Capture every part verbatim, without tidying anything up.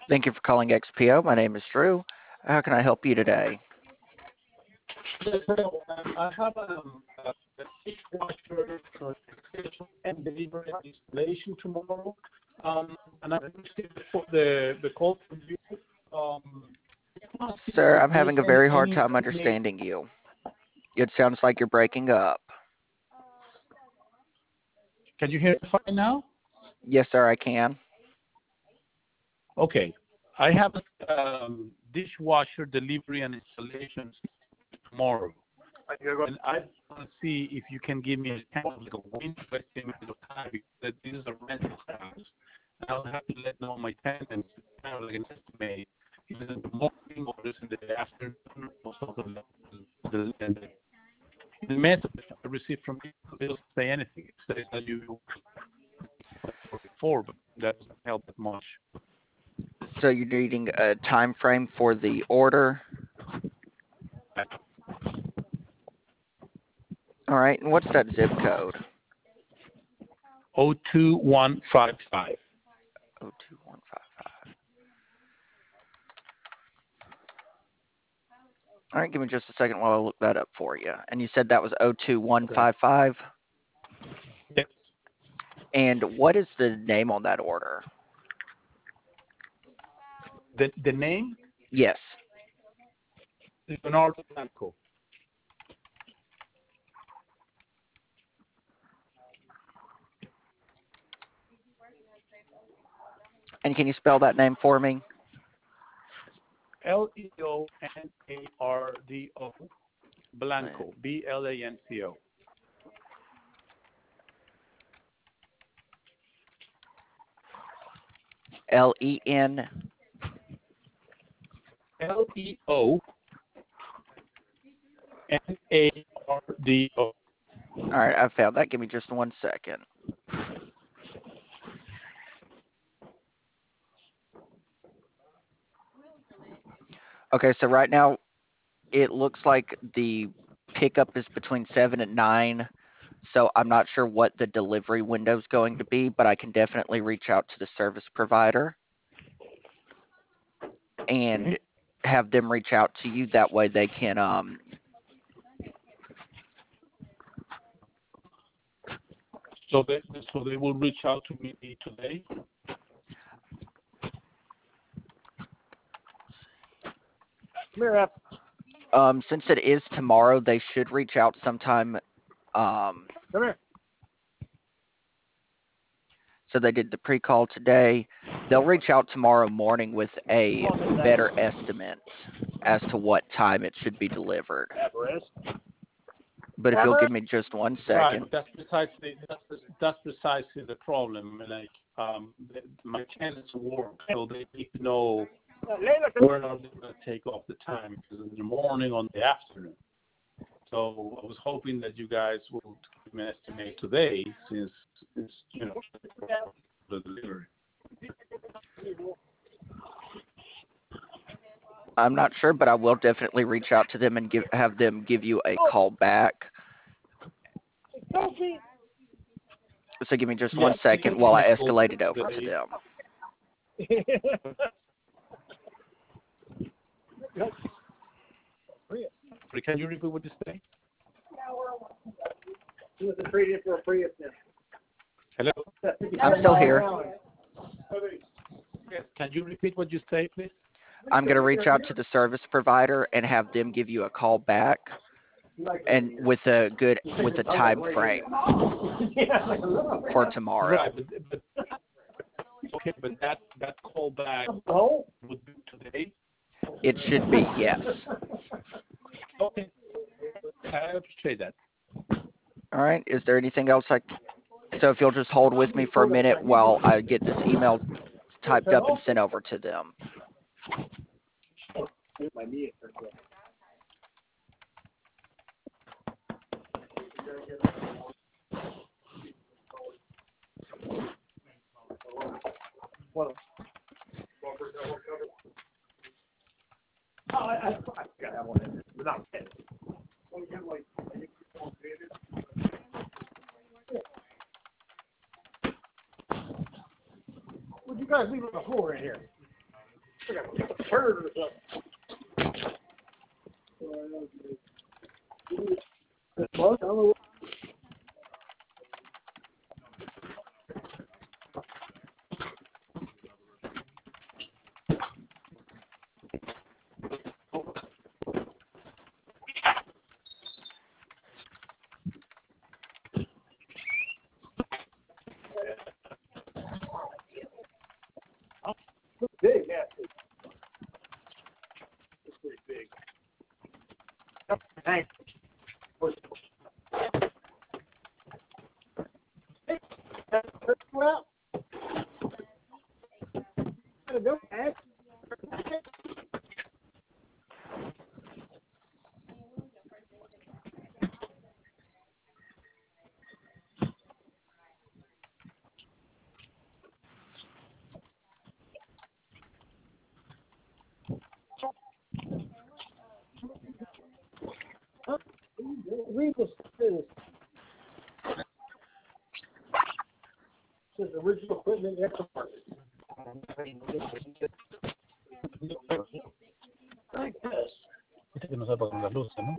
Thank you for calling X P O. My name is Drew. How can I help you today? Yes, hello. Um, I have um, a, a dishwasher for schedule and delivery and installation tomorrow. Um, and I received the, the, the call from you. Um, Sir, if I'm there's having a any, very hard any time estimate. understanding you. It sounds like you're breaking up. Can you hear me fine now? Yes, sir, I can. Okay. I have a um, dishwasher delivery and installations tomorrow. And I want to see if you can give me a kind of like a window estimate of time because this is a rental house. And I'll have to let know my tenants kind of like an estimate. Is it in the morning or is it in the afternoon or something like that. The, the, the message I received from you it doesn't say anything. It says that you before, but that doesn't help that much. So you're needing a time frame for the order. All right, and what's that zip code? oh two one five five. oh two one five five. All right, give me just a second while I look that up for you. And you said that was oh two one five five? Yes. And what is the name on that order? The, the name? Yes. Leonardo Blanco. And can you spell that name for me? L E O N A R D O, Blanco, B L A N C O. L E N. L E O N A R D O. All right, I found that. Give me just one second. Okay, so right now it looks like the pickup is between seven and nine. So I'm not sure what the delivery window is going to be, but I can definitely reach out to the service provider and Okay. have them reach out to you. That way they can um So they, so they will reach out to me today? um since it is tomorrow, they should reach out sometime. Um Come here. so they did the pre-call today. They'll reach out tomorrow morning with a better estimate as to what time it should be delivered. But if you'll give me just one Right, second. but that's precisely that's that's precisely the problem. Like, um, the, my tenants work, so they need to know where are they going to take off the time, because in the morning or the afternoon. So I was hoping that you guys would give me an estimate today, since it's you know the delivery. I'm not sure, but I will definitely reach out to them and give have them give you a call back. So give me just one Yeah, please second give while me I a call escalate it over to today. them. Can you repeat what you say? Hello. I'm still here. Yes. Can you repeat what you say, please? I'm going to reach out to the service provider and have them give you a call back and with a good with a time frame for tomorrow. Right, but, but okay, but that that call back would be today. It should be, yes. Okay, I appreciate that. All right. Is there anything else I so if you'll just hold with me for a minute while I get this email typed up and sent over to them. Would you guys leave on the floor in here? turd or something. Well, I don't know. It's big, yeah. It's pretty big. Thanks. Well, go ahead. Read this. This is original equipment aftermarket. Like this. Este que no sepa con las luces, ¿no?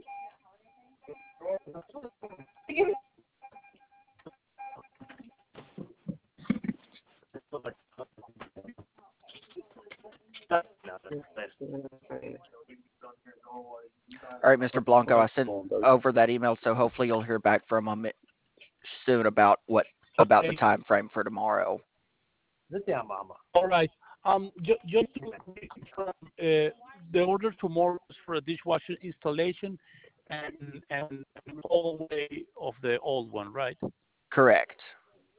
All right, Mister Blanco, I sent over that email, so hopefully you'll hear back from him soon about what about the Okay. time frame for tomorrow. Sit down, Mama. All right. Um, ju- just to confirm, uh, the order tomorrow is for a dishwasher installation and and an all way of the old one, right? Correct.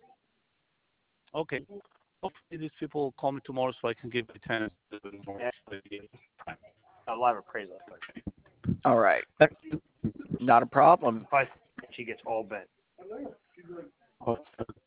Okay. Hopefully these people will call me tomorrow so I can give the tenants a little bit more. A lot of appraisal. All right. Not a problem. If I, she gets all bent. Oh,